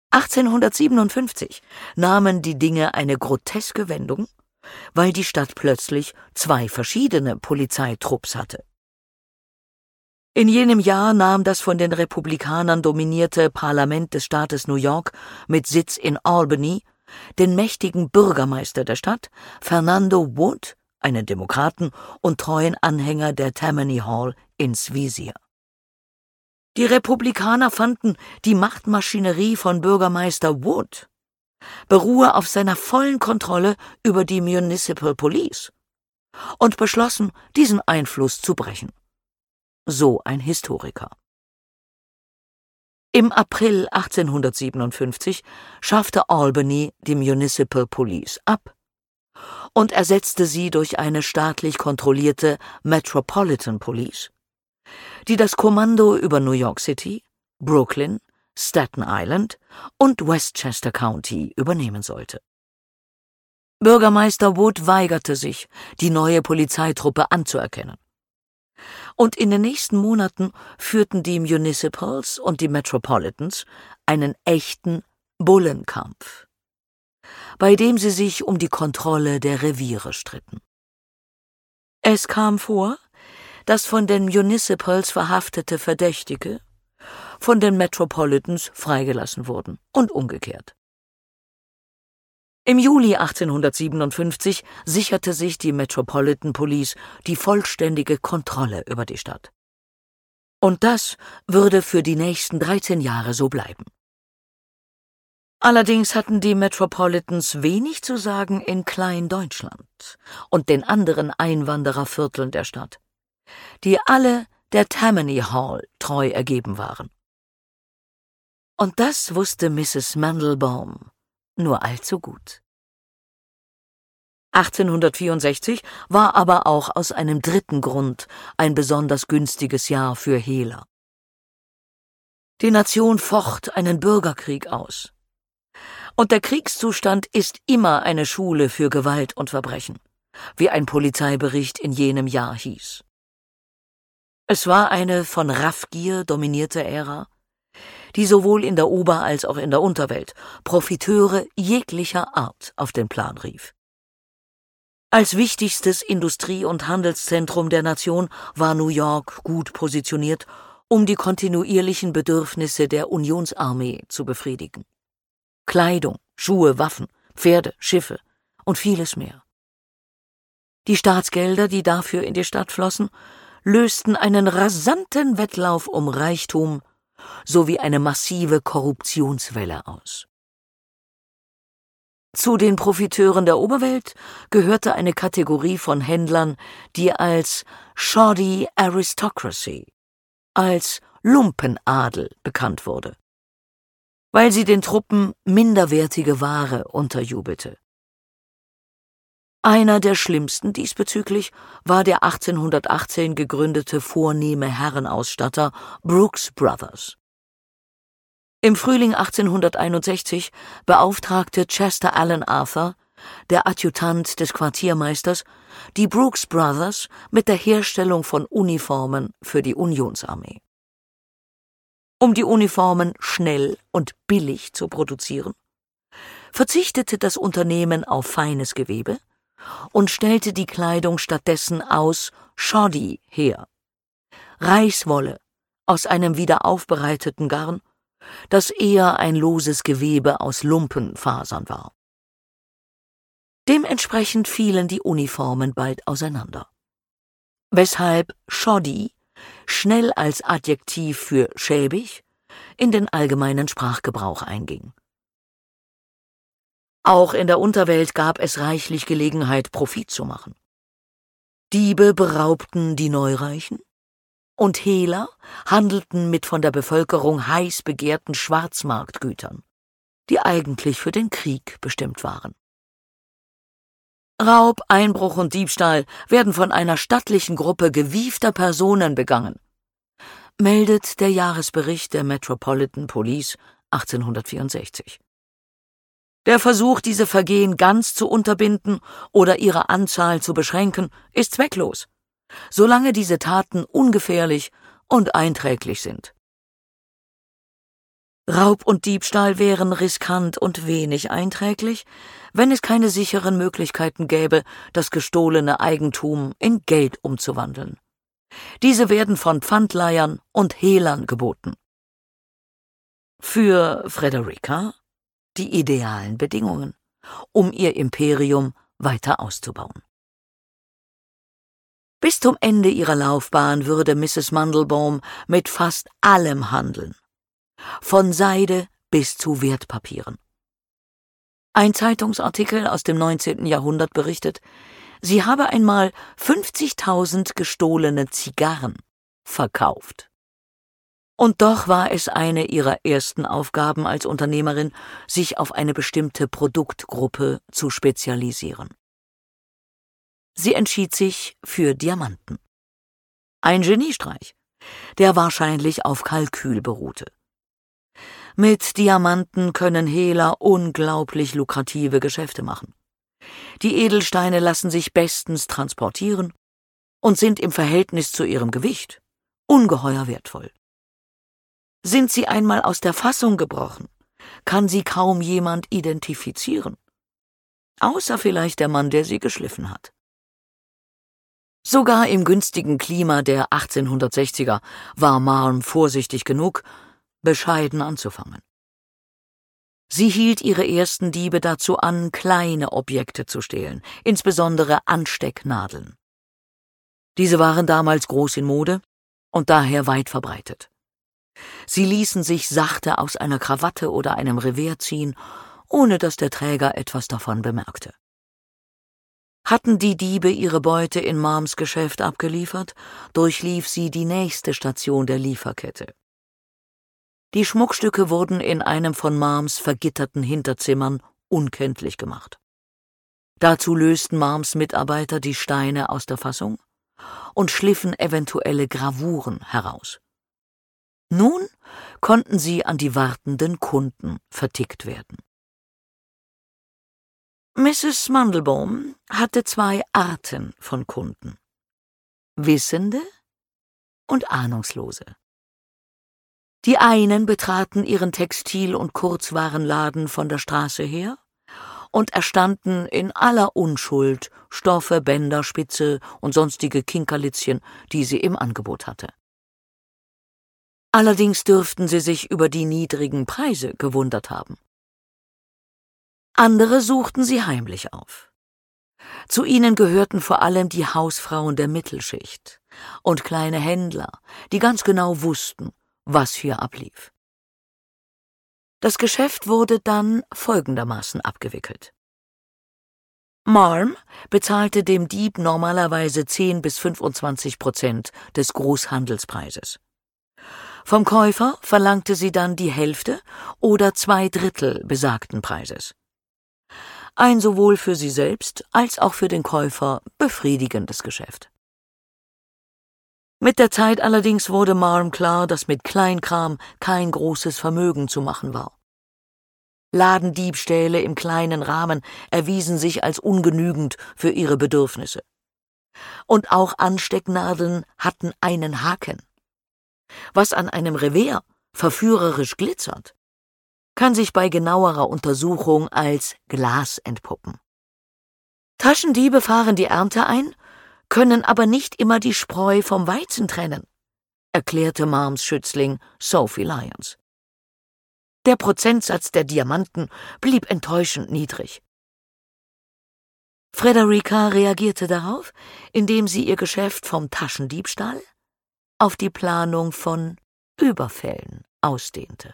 1857 nahmen die Dinge eine groteske Wendung, weil die Stadt plötzlich 2 verschiedene Polizeitrupps hatte. In jenem Jahr nahm das von den Republikanern dominierte Parlament des Staates New York mit Sitz in Albany den mächtigen Bürgermeister der Stadt, Fernando Wood, einen Demokraten und treuen Anhänger der Tammany Hall, ins Visier. Die Republikaner fanden, die Machtmaschinerie von Bürgermeister Wood beruhe auf seiner vollen Kontrolle über die Municipal Police und beschlossen, diesen Einfluss zu brechen. So ein Historiker. Im April 1857 schaffte Albany die Municipal Police ab und ersetzte sie durch eine staatlich kontrollierte Metropolitan Police, die das Kommando über New York City, Brooklyn, Staten Island und Westchester County übernehmen sollte. Bürgermeister Wood weigerte sich, die neue Polizeitruppe anzuerkennen. Und in den nächsten Monaten führten die Municipals und die Metropolitans einen echten Bullenkampf, bei dem sie sich um die Kontrolle der Reviere stritten. Es kam vor, dass von den Municipals verhaftete Verdächtige von den Metropolitans freigelassen wurden und umgekehrt. Im Juli 1857 sicherte sich die Metropolitan Police die vollständige Kontrolle über die Stadt. Und das würde für die nächsten 13 Jahre so bleiben. Allerdings hatten die Metropolitans wenig zu sagen in Klein-Deutschland und den anderen Einwanderervierteln der Stadt, die alle der Tammany Hall treu ergeben waren. Und das wusste Mrs. Mandelbaum nur allzu gut. 1864 war aber auch aus einem dritten Grund ein besonders günstiges Jahr für Hehler. Die Nation focht einen Bürgerkrieg aus. Und der Kriegszustand ist immer eine Schule für Gewalt und Verbrechen, wie ein Polizeibericht in jenem Jahr hieß. Es war eine von Raffgier dominierte Ära, die sowohl in der Ober- als auch in der Unterwelt Profiteure jeglicher Art auf den Plan rief. Als wichtigstes Industrie- und Handelszentrum der Nation war New York gut positioniert, um die kontinuierlichen Bedürfnisse der Unionsarmee zu befriedigen. Kleidung, Schuhe, Waffen, Pferde, Schiffe und vieles mehr. Die Staatsgelder, die dafür in die Stadt flossen, lösten einen rasanten Wettlauf um Reichtum sowie eine massive Korruptionswelle aus. Zu den Profiteuren der Oberwelt gehörte eine Kategorie von Händlern, die als Shoddy Aristocracy, als Lumpenadel bekannt wurde, weil sie den Truppen minderwertige Ware unterjubelte. Einer der schlimmsten diesbezüglich war der 1818 gegründete vornehme Herrenausstatter Brooks Brothers. Im Frühling 1861 beauftragte Chester Alan Arthur, der Adjutant des Quartiermeisters, die Brooks Brothers mit der Herstellung von Uniformen für die Unionsarmee. Um die Uniformen schnell und billig zu produzieren, verzichtete das Unternehmen auf feines Gewebe und stellte die Kleidung stattdessen aus Shoddy her, Reichswolle aus einem wiederaufbereiteten Garn, das eher ein loses Gewebe aus Lumpenfasern war. Dementsprechend fielen die Uniformen bald auseinander, weshalb Shoddy schnell als Adjektiv für schäbig in den allgemeinen Sprachgebrauch einging. Auch in der Unterwelt gab es reichlich Gelegenheit, Profit zu machen. Diebe beraubten die Neureichen und Hehler handelten mit von der Bevölkerung heiß begehrten Schwarzmarktgütern, die eigentlich für den Krieg bestimmt waren. Raub, Einbruch und Diebstahl werden von einer stattlichen Gruppe gewiefter Personen begangen, meldet der Jahresbericht der Metropolitan Police 1864. Der Versuch, diese Vergehen ganz zu unterbinden oder ihre Anzahl zu beschränken, ist zwecklos, solange diese Taten ungefährlich und einträglich sind. Raub und Diebstahl wären riskant und wenig einträglich, wenn es keine sicheren Möglichkeiten gäbe, das gestohlene Eigentum in Geld umzuwandeln. Diese werden von Pfandleihern und Hehlern geboten. Für Frederica die idealen Bedingungen, um ihr Imperium weiter auszubauen. Bis zum Ende ihrer Laufbahn würde Mrs. Mandelbaum mit fast allem handeln, von Seide bis zu Wertpapieren. Ein Zeitungsartikel aus dem 19. Jahrhundert berichtet, sie habe einmal 50.000 gestohlene Zigarren verkauft. Und doch war es eine ihrer ersten Aufgaben als Unternehmerin, sich auf eine bestimmte Produktgruppe zu spezialisieren. Sie entschied sich für Diamanten. Ein Geniestreich, der wahrscheinlich auf Kalkül beruhte. Mit Diamanten können Hehler unglaublich lukrative Geschäfte machen. Die Edelsteine lassen sich bestens transportieren und sind im Verhältnis zu ihrem Gewicht ungeheuer wertvoll. Sind sie einmal aus der Fassung gebrochen, kann sie kaum jemand identifizieren, außer vielleicht der Mann, der sie geschliffen hat. Sogar im günstigen Klima der 1860er war Marm vorsichtig genug, bescheiden anzufangen. Sie hielt ihre ersten Diebe dazu an, kleine Objekte zu stehlen, insbesondere Anstecknadeln. Diese waren damals groß in Mode und daher weit verbreitet. Sie ließen sich sachte aus einer Krawatte oder einem Revers ziehen, ohne dass der Träger etwas davon bemerkte. Hatten die Diebe ihre Beute in Marms Geschäft abgeliefert, durchlief sie die nächste Station der Lieferkette. Die Schmuckstücke wurden in einem von Marms vergitterten Hinterzimmern unkenntlich gemacht. Dazu lösten Marms Mitarbeiter die Steine aus der Fassung und schliffen eventuelle Gravuren heraus. Nun konnten sie an die wartenden Kunden vertickt werden. Mrs. Mandelbaum hatte zwei Arten von Kunden: Wissende und Ahnungslose. Die einen betraten ihren Textil- und Kurzwarenladen von der Straße her und erstanden in aller Unschuld Stoffe, Bänder, Spitze und sonstige Kinkerlitzchen, die sie im Angebot hatte. Allerdings dürften sie sich über die niedrigen Preise gewundert haben. Andere suchten sie heimlich auf. Zu ihnen gehörten vor allem die Hausfrauen der Mittelschicht und kleine Händler, die ganz genau wussten, was hier ablief. Das Geschäft wurde dann folgendermaßen abgewickelt. Marm bezahlte dem Dieb normalerweise 10 bis 25% des Großhandelspreises. Vom Käufer verlangte sie dann die Hälfte oder 2/3 besagten Preises. Ein sowohl für sie selbst als auch für den Käufer befriedigendes Geschäft. Mit der Zeit allerdings wurde Marm klar, dass mit Kleinkram kein großes Vermögen zu machen war. Ladendiebstähle im kleinen Rahmen erwiesen sich als ungenügend für ihre Bedürfnisse. Und auch Anstecknadeln hatten einen Haken. Was an einem Revers verführerisch glitzert, kann sich bei genauerer Untersuchung als Glas entpuppen. Taschendiebe fahren die Ernte ein, können aber nicht immer die Spreu vom Weizen trennen, erklärte Marms Schützling Sophie Lyons. Der Prozentsatz der Diamanten blieb enttäuschend niedrig. Frederica reagierte darauf, indem sie ihr Geschäft vom Taschendiebstahl auf die Planung von Überfällen ausdehnte.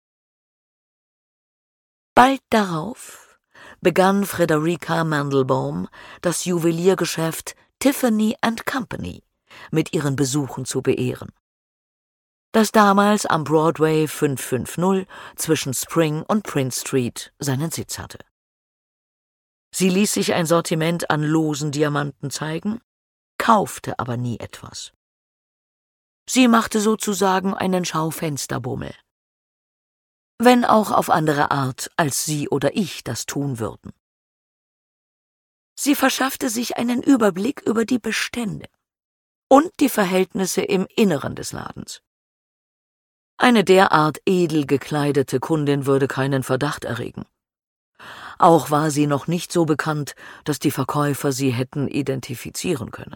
Bald darauf begann Frederica Mandelbaum das Juweliergeschäft Tiffany & Company mit ihren Besuchen zu beehren, das damals am Broadway 550 zwischen Spring und Prince Street seinen Sitz hatte. Sie ließ sich ein Sortiment an losen Diamanten zeigen, kaufte aber nie etwas. Sie machte sozusagen einen Schaufensterbummel, wenn auch auf andere Art, als sie oder ich das tun würden. Sie verschaffte sich einen Überblick über die Bestände und die Verhältnisse im Inneren des Ladens. Eine derart edel gekleidete Kundin würde keinen Verdacht erregen. Auch war sie noch nicht so bekannt, dass die Verkäufer sie hätten identifizieren können.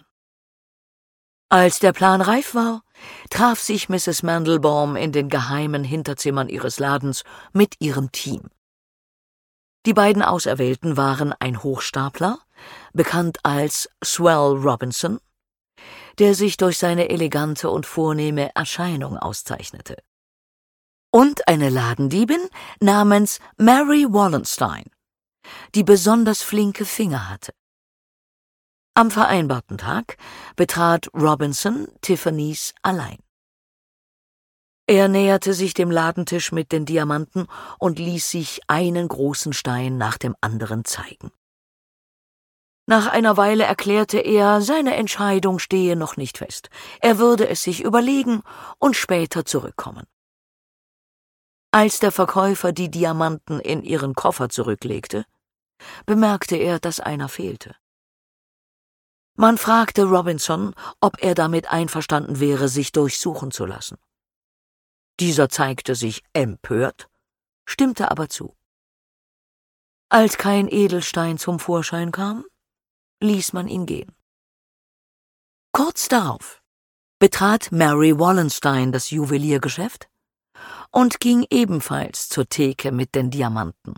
Als der Plan reif war, traf sich Mrs. Mandelbaum in den geheimen Hinterzimmern ihres Ladens mit ihrem Team. Die beiden Auserwählten waren ein Hochstapler, bekannt als Swell Robinson, der sich durch seine elegante und vornehme Erscheinung auszeichnete, und eine Ladendiebin namens Mary Wallenstein, die besonders flinke Finger hatte. Am vereinbarten Tag betrat Robinson Tiffany's allein. Er näherte sich dem Ladentisch mit den Diamanten und ließ sich einen großen Stein nach dem anderen zeigen. Nach einer Weile erklärte er, seine Entscheidung stehe noch nicht fest. Er würde es sich überlegen und später zurückkommen. Als der Verkäufer die Diamanten in ihren Koffer zurücklegte, bemerkte er, dass einer fehlte. Man fragte Robinson, ob er damit einverstanden wäre, sich durchsuchen zu lassen. Dieser zeigte sich empört, stimmte aber zu. Als kein Edelstein zum Vorschein kam, ließ man ihn gehen. Kurz darauf betrat Mary Wallenstein das Juweliergeschäft und ging ebenfalls zur Theke mit den Diamanten.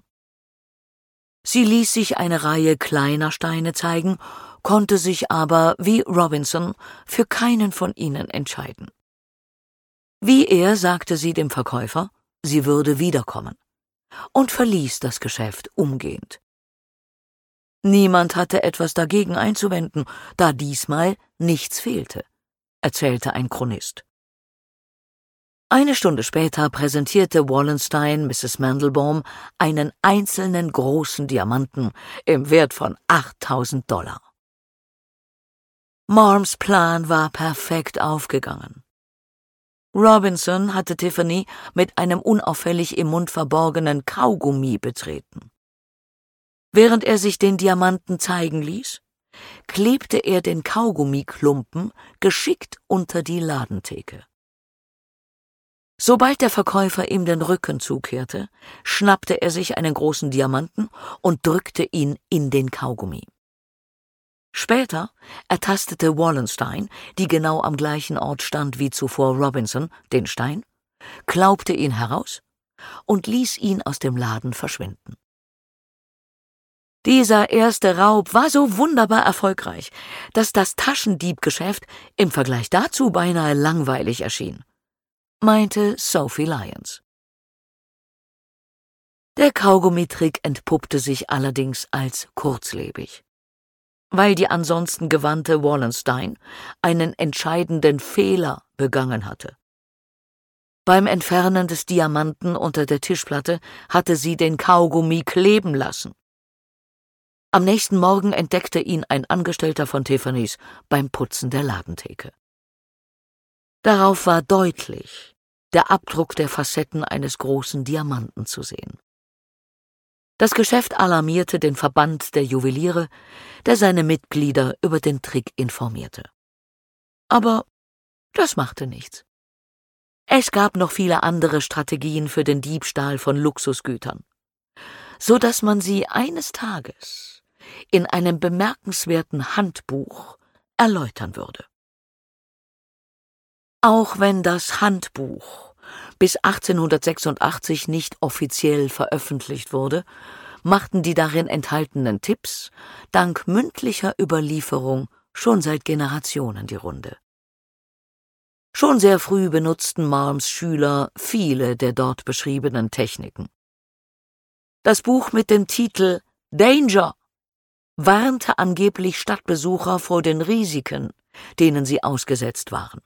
Sie ließ sich eine Reihe kleiner Steine zeigen, konnte sich aber, wie Robinson, für keinen von ihnen entscheiden. Wie er sagte sie dem Verkäufer, sie würde wiederkommen, und verließ das Geschäft umgehend. Niemand hatte etwas dagegen einzuwenden, da diesmal nichts fehlte, erzählte ein Chronist. Eine Stunde später präsentierte Wallenstein Mrs. Mandelbaum einen einzelnen großen Diamanten im Wert von $8.000. Marms Plan war perfekt aufgegangen. Robinson hatte Tiffany mit einem unauffällig im Mund verborgenen Kaugummi betreten. Während er sich den Diamanten zeigen ließ, klebte er den Kaugummiklumpen geschickt unter die Ladentheke. Sobald der Verkäufer ihm den Rücken zukehrte, schnappte er sich einen großen Diamanten und drückte ihn in den Kaugummi. Später ertastete Wallenstein, die genau am gleichen Ort stand wie zuvor Robinson, den Stein, klaubte ihn heraus und ließ ihn aus dem Laden verschwinden. Dieser erste Raub war so wunderbar erfolgreich, dass das Taschendiebgeschäft im Vergleich dazu beinahe langweilig erschien, meinte Sophie Lyons. Der Kaugummitrick entpuppte sich allerdings als kurzlebig, weil die ansonsten gewandte Wallenstein einen entscheidenden Fehler begangen hatte. Beim Entfernen des Diamanten unter der Tischplatte hatte sie den Kaugummi kleben lassen. Am nächsten Morgen entdeckte ihn ein Angestellter von Tiffany's beim Putzen der Ladentheke. Darauf war deutlich der Abdruck der Facetten eines großen Diamanten zu sehen. Das Geschäft alarmierte den Verband der Juweliere, der seine Mitglieder über den Trick informierte. Aber das machte nichts. Es gab noch viele andere Strategien für den Diebstahl von Luxusgütern, so dass man sie eines Tages in einem bemerkenswerten Handbuch erläutern würde. Auch wenn das Handbuch bis 1886 nicht offiziell veröffentlicht wurde, machten die darin enthaltenen Tipps dank mündlicher Überlieferung schon seit Generationen die Runde. Schon sehr früh benutzten Marms Schüler viele der dort beschriebenen Techniken. Das Buch mit dem Titel »Danger« warnte angeblich Stadtbesucher vor den Risiken, denen sie ausgesetzt waren.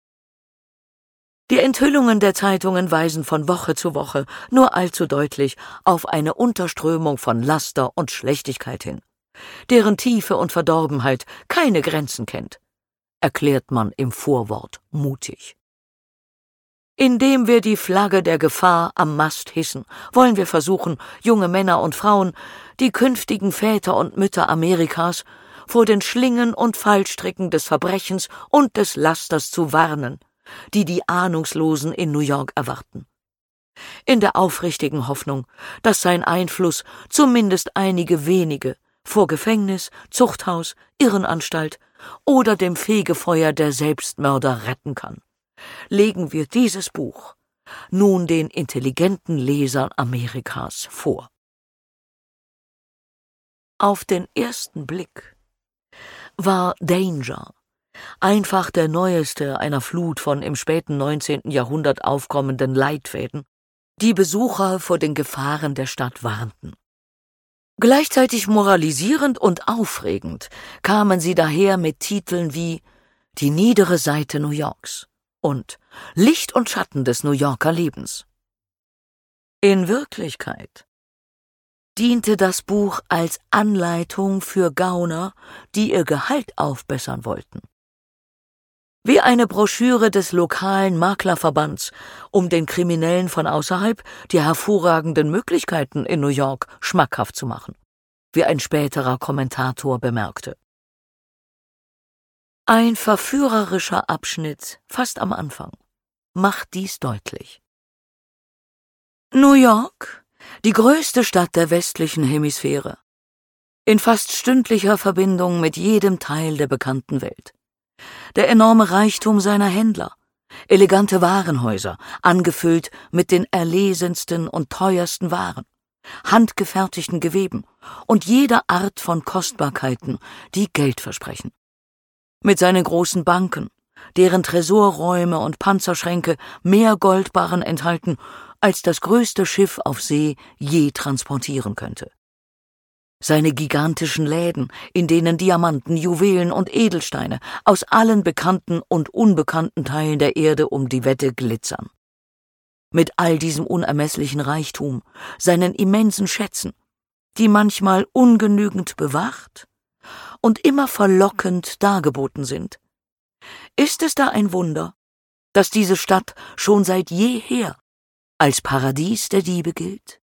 Die Enthüllungen der Zeitungen weisen von Woche zu Woche nur allzu deutlich auf eine Unterströmung von Laster und Schlechtigkeit hin, deren Tiefe und Verdorbenheit keine Grenzen kennt, erklärt man im Vorwort mutig. Indem wir die Flagge der Gefahr am Mast hissen, wollen wir versuchen, junge Männer und Frauen, die künftigen Väter und Mütter Amerikas, vor den Schlingen und Fallstricken des Verbrechens und des Lasters zu warnen die die Ahnungslosen in New York erwarten. In der aufrichtigen Hoffnung, dass sein Einfluss zumindest einige wenige vor Gefängnis, Zuchthaus, Irrenanstalt oder dem Fegefeuer der Selbstmörder retten kann, legen wir dieses Buch nun den intelligenten Lesern Amerikas vor. Auf den ersten Blick war Danger einfach der neueste einer Flut von im späten 19. Jahrhundert aufkommenden Leitfäden, die Besucher vor den Gefahren der Stadt warnten. Gleichzeitig moralisierend und aufregend kamen sie daher mit Titeln wie »Die niedere Seite New Yorks« und »Licht und Schatten des New Yorker Lebens«. In Wirklichkeit diente das Buch als Anleitung für Gauner, die ihr Gehalt aufbessern wollten. Wie eine Broschüre des lokalen Maklerverbands, um den Kriminellen von außerhalb die hervorragenden Möglichkeiten in New York schmackhaft zu machen, wie ein späterer Kommentator bemerkte. Ein verführerischer Abschnitt, fast am Anfang, macht dies deutlich. New York, die größte Stadt der westlichen Hemisphäre, in fast stündlicher Verbindung mit jedem Teil der bekannten Welt. Der enorme Reichtum seiner Händler, elegante Warenhäuser, angefüllt mit den erlesensten und teuersten Waren, handgefertigten Geweben und jeder Art von Kostbarkeiten, die Geld versprechen. Mit seinen großen Banken, deren Tresorräume und Panzerschränke mehr Goldbarren enthalten, als das größte Schiff auf See je transportieren könnte. Seine gigantischen Läden, in denen Diamanten, Juwelen und Edelsteine aus allen bekannten und unbekannten Teilen der Erde um die Wette glitzern. Mit all diesem unermesslichen Reichtum, seinen immensen Schätzen, die manchmal ungenügend bewacht und immer verlockend dargeboten sind. Ist es da ein Wunder, dass diese Stadt schon seit jeher als Paradies der Diebe gilt?